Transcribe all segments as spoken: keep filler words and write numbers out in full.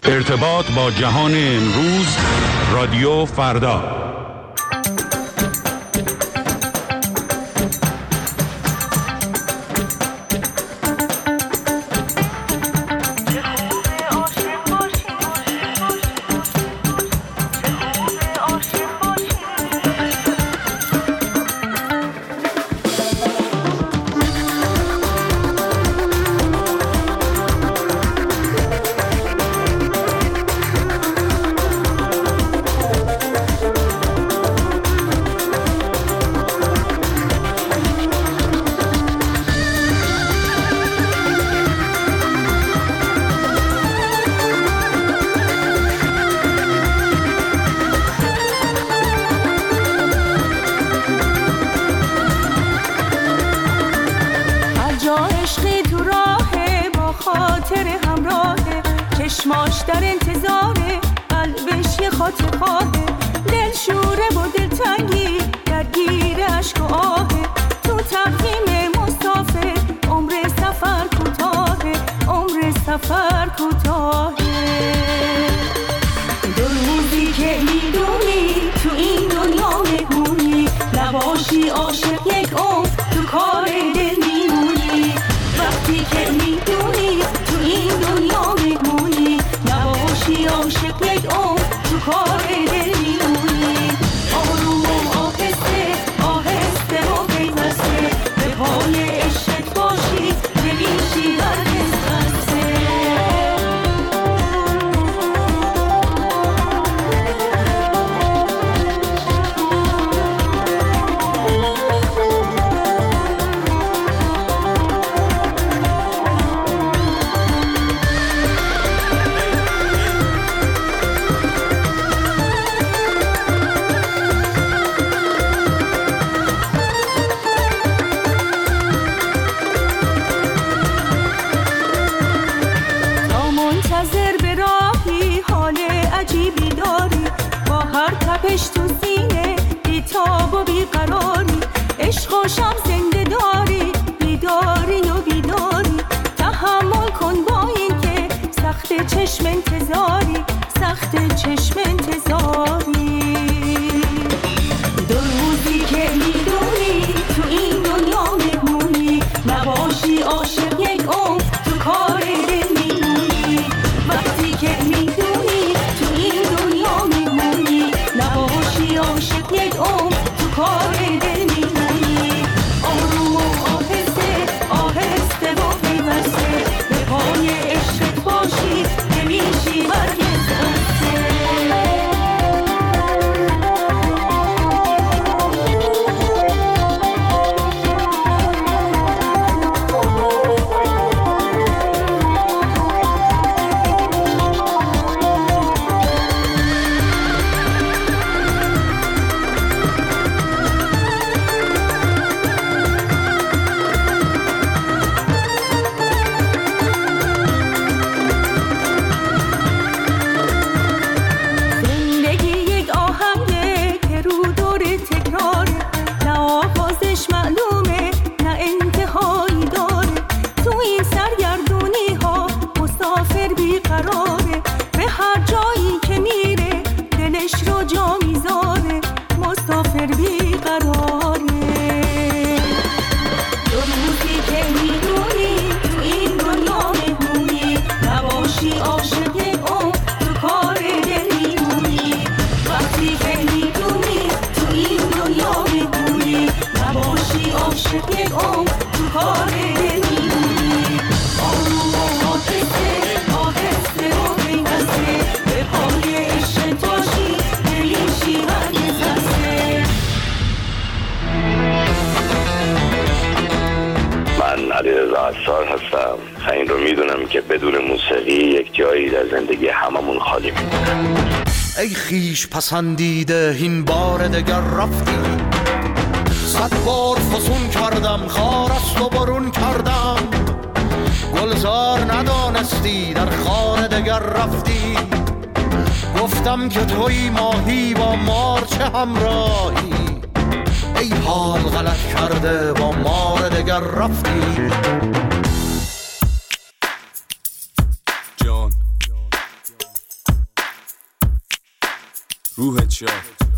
ارتباط با جهان امروز، رادیو فردا. چشماش در انتظاره، قلبش یه خاطر خواهه، دل شوره و دل تنگی درگیر عشق و آهه، تو تقویم مسافر عمر سفر کوتاهه، عمر سفر کوتاهه. دو روزی که میدونی تو این دنیا مهمونی، نباشی عاشق یک عمر تو کار دل میمونی. وقتی که میدونی تو این دنیا مهمونی، نباشی عاشق یک عمر تو کار دل میمونی. آروم و آهسته آهسته و پیوسته به پای عشقت باشی، نمیشی هرگز خسته. تپش تو سینه بیتاب و بیقراری، عشق و شم زنده داری، بیداری و بیداری. تحمل کن با این که سخت چشم انتظاری، سخت چشم انتظاری. دو روزی که میدونی تو این دنیا مهمونی، نباشی عاشق یک عمر تو کار دل میمونی. وقتی که میدونی تو این دنیا مهمونی، نباشی عاشق یک عمر تو کار دل میمونی. آروم و آهسته آهسته و پیوسته به پای عشقت باشی، نمیشی هرگز خسته. هستم. این رو میدونم که بدون موسیقی یک جایی در زندگی هممون خالی میمونه. ای خیش پسندیده این بار دگر رفتی، صد بار فسون کردم خارست و برون کردم، گلزار ندانستی در خانه دگر رفتی. گفتم که توی ماهی با مار چه همراهی، ای حال غلط کرده با مار دگر رفتی. روحت شاد.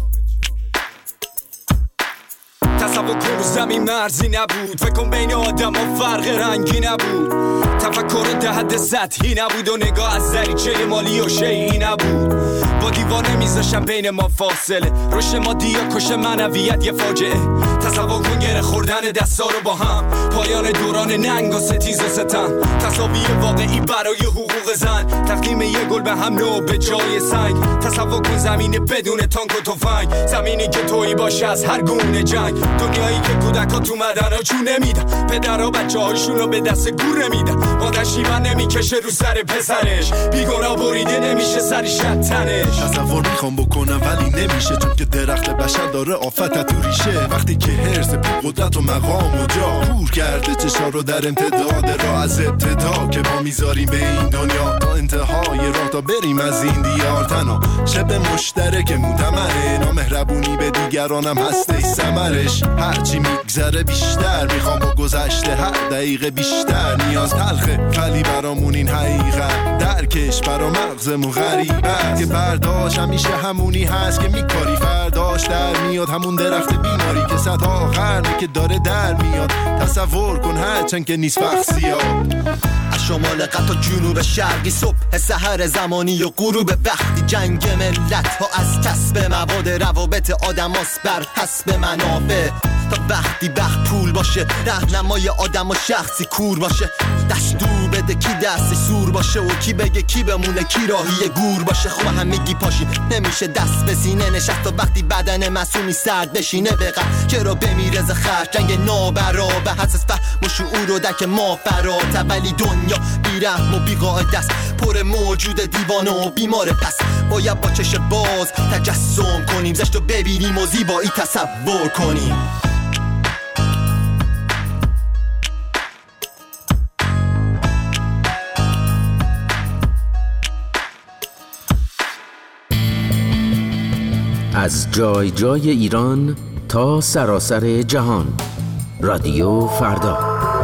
تصور کن رو زمین مرزی نبود، فکر کن بین آدم ها فرق رنگی نبود، تفکر ده حد سطحی نبود و نگاه از دریچه مالی و شیعی نبود. با دیوانه میذاشم بین ما فاصله، رشد مادی یا کش معنویت یه فاجعه. تصور کن گره خوردن دستا رو با هم، پایان دوران ننگ و ستیز و ستم، تصاویر واقعی برای حقوق زن، تقدیم یه گل به هم نو به جای سنگ. تصور کن زمین بدون تانک و تفنگ، زمینی که تویی باشه از هر گونه جنگ، دنیایی که کودکا تو مدن ها چون نمیدن، پدرها بچه هاشون رو به دست گور نمیدن، مادر شیون نمیکشه رو سر پسرش، بیگناه بریده نمیشه سری شتنش. تصور میخوام بکنم ولی نمیشه، چون که درخت بشر داره آفت تو ریشه. وقتی که هرس بی قدرت و مقام و جا کور کرده چشا رو در امتداد راه، از ابتدا که ما میذاریم به این دنیا تا انتهای راه تا بریم از این دیار. تنها شب مشترک مودمنه، نامهربونی به دیگرانم هسته ثمرش. هرچی میگذره بیشتر میخوام با گذشته هر دقیقه بیشتر، نیاز تلخه ولی برامون این حقیقت، درکش برا مغزمون غریبه که برداشت همیشه همونی هست که میکاری فرداش در میاد، همون درخت بیماری که صدها قرنه که داره در میاد. تصور کن هرچند که نیست وقت زیاد، از شمال قطع جنوب شرقی، صبح سحر زمانی و غروب وقتی، جنگ ملت ها از کسب مواد، روابط آدم هاست بر حسب منافع، تا وقتی وقت پول باشه راهنمای آدم و شخصی کور باشه، دستور بده کی دستی سور باشه و کی بگه کی بمونه کی راهی گور باشه. خب همگی پاشی نمیشه دست به سینه نشست، تا وقتی بدن معصومی سرد بشینه بقدر که رو بمیره ز خرج جنگ نابرابر، حساس فهم و شعور و درک ما فراته، ولی دنیا بیرحم و بیقاعده است، پر موجود دیوانه و بیماره، پس باید با چش باز تجسم کنیم، زشت رو ببینیم و زیبایی تصور کنیم. از جای جای ایران تا سراسر جهان، رادیو فردا.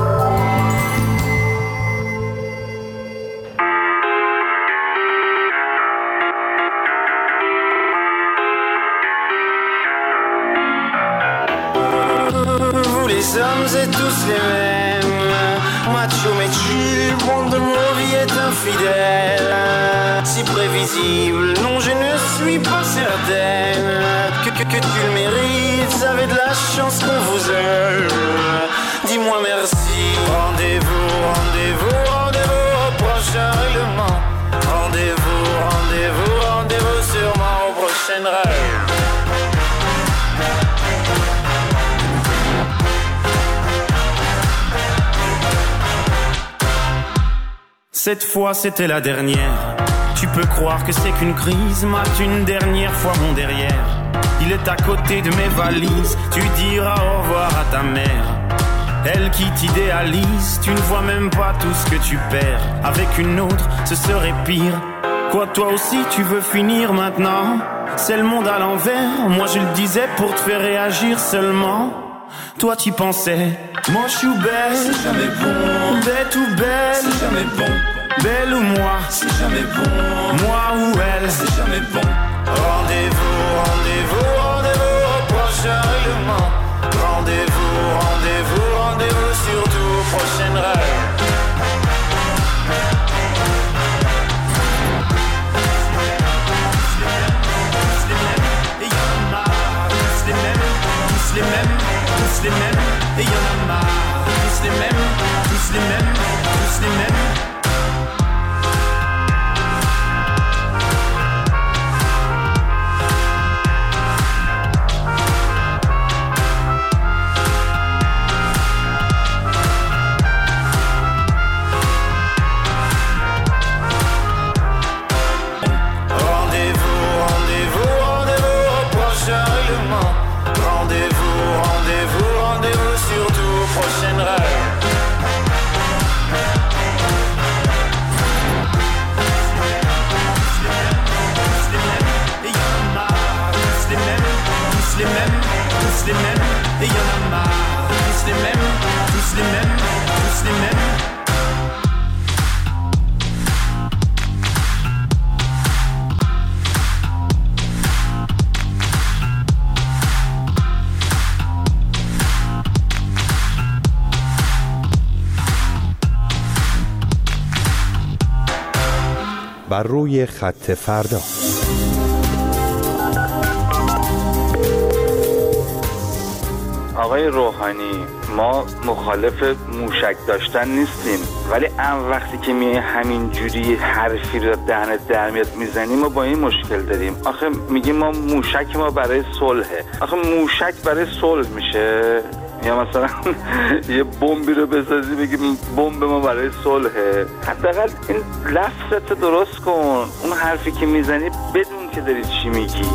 Vous les hommes êtes tous les mêmes, macho mais chill, monde de nos vies est infidèle, si prévisible, non je ne suis pas certaine que, que, que tu le mérites, vous avez de la chance qu'on vous aime, dis-moi merci. Rendez-vous, rendez-vous, rendez-vous au prochain règlement, rendez-vous, rendez-vous, rendez-vous sûrement au prochain rêve. Cette fois c'était la dernière, tu peux croire que c'est qu'une crise, mate une dernière fois mon derrière, il est à côté de mes valises, tu diras au revoir à ta mère, elle qui t'idéalise, tu ne vois même pas tout ce que tu perds, avec une autre ce serait pire, quoi toi aussi tu veux finir maintenant, c'est le monde à l'envers, moi je le disais pour te faire réagir seulement, toi t'y pensais, moi je suis belle, c'est jamais bon, bête ou belle, c'est jamais bon, belle ou moi, c'est jamais bon, moi ou elle, c'est jamais bon. Rendez-vous, rendez-vous, rendez-vous au prochain règlement, rendez-vous, rendez-vous, rendez-vous surtout au prochain rêve. Les mêmes, tous les mêmes, et y'en a marre, tous les mêmes, tous les mêmes, tous les mêmes. Rendez-vous, rendez-vous, rendez-vous au prochain règlement. Rendez-vous, rendez-vous, rendez-vous surtout au prochain rêve. بر روی خط فردا. آقای روحانی، ما مخالف موشک داشتن نیستیم، ولی ام وقتی که می همین جوری حرفی رو دهنت در میاد میزنیم ما با این مشکل داریم. آخه میگیم ما موشک ما برای صلحه. آخه موشک برای صلح میشه؟ یا مثلا یه بمبی رو بسازی بگیم بمب ما برای صلحه؟ حداقل این لفظت درست کن، اون حرفی که میزنی بدون که داری چی میگی.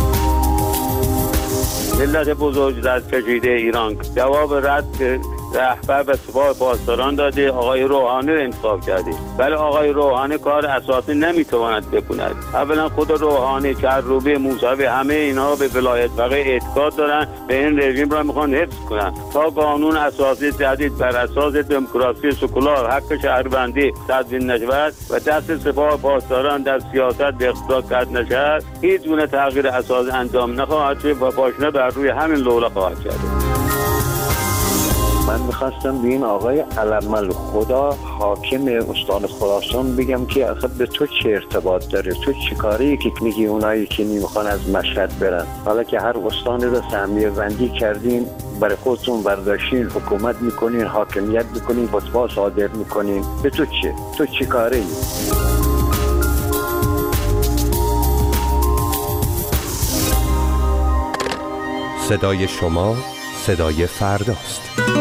ملت بزرگ رد کشیده ایران جواب رد که رهبر به سپاه پاسداران داده، آقای روحانی رو انتخاب کرده، ولی آقای روحانی کار اساسی نمیتواند بکند. اولا خود روحانی، کروبی، موسوی، همه اینها به ولایت فقیه اعتقاد دارن، به این رژیم را میخوان حفظ کنن تا قانون اساسی جدید بر اساس دموکراسی سکولار حق شهروندی تدوین نشود و دست سپاه پاسداران در سیاست به اقتدار کد نشود، هیچ گونه تغییر اساسی انجام نخواهد شد و پاشنه بر روی همین لوله خواهد شد. من میخواستم به این آقای علم خدا حاکم استان خراسان بگم که آخه به تو چه ارتباط داره؟ تو چی کاری که میگی اونایی که نمیخوان از مشهد برن، حالا که هر استانی رو سهمیه بندی کردین برای خودتون برداشتین، حکومت میکنین، حاکمیت میکنین، فتوا صادر میکنین، به تو چه؟ تو چی کاری؟ صدای شما صدای فرداست.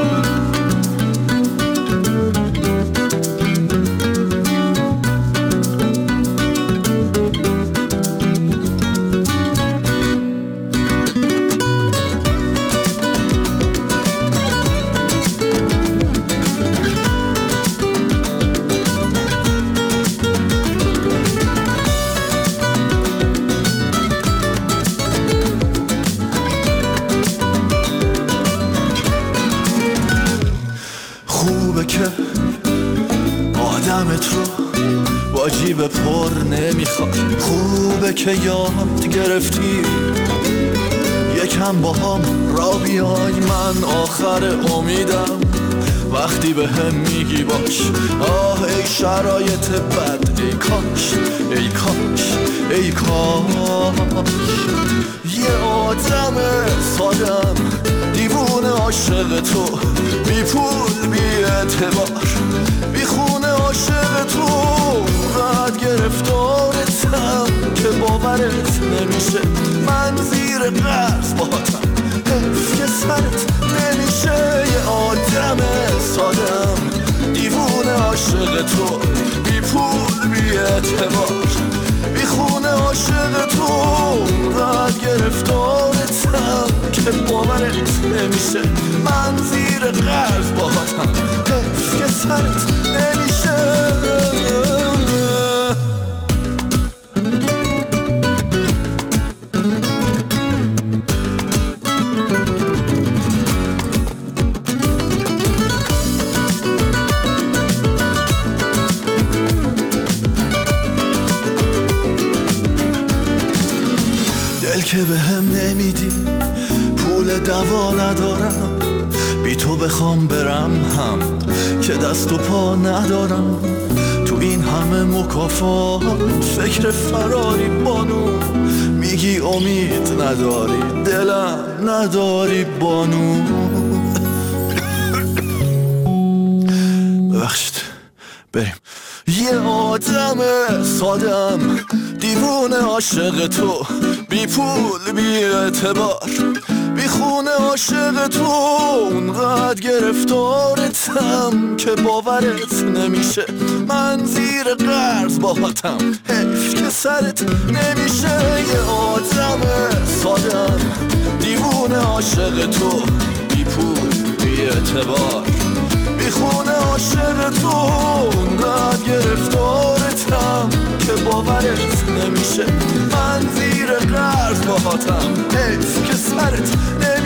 جیب پر نمیخواد، خوبه که یاد گرفتی یکم با هم را بیای، من آخر امیدم وقتی به هم میگی باش. آه ای شرایط بد، ای کاش ای کاش ای کاش یه آدم سادم دیوونه عاشق تو، بی پول بی اعتبار بی خونه عاشق تو، قد گرفتارتم که باورت نمیشه، من زیر قرض باهاتم حیف که سرت نمیشه. یه آدم سادم دیوونه عاشق تو، بی پول بی اعتبار بی خونه عاشق تو، قد گرفتارتم که باورت نمیشه، من زیر قرض باهاتم حیف که سرت نمیشه. که به هم nemiدی، پول دوا ندارم، بی تو بخوام برم هم که دست و پا ندارم، تو این همه مکافات فکر فراری بانو، میگی امید نداری دلم نداری بانو. ببخشید بریم. یه آدم سادم دیوونه عاشق تو، بی پول بی اعتبار بی خونه عاشق تو، اونقدر گرفتارتم که باورت نمیشه، من زیر قرض باهاتم حیف که سرت نمیشه. یه آدم سادم دیوونه عاشق تو، بی پول بی اعتبار بی خونه عاشق تو، اونقدر گرفتارتم که باورت نمیشه، من زیر قرض باهاتم حیف که سرت نمیشه.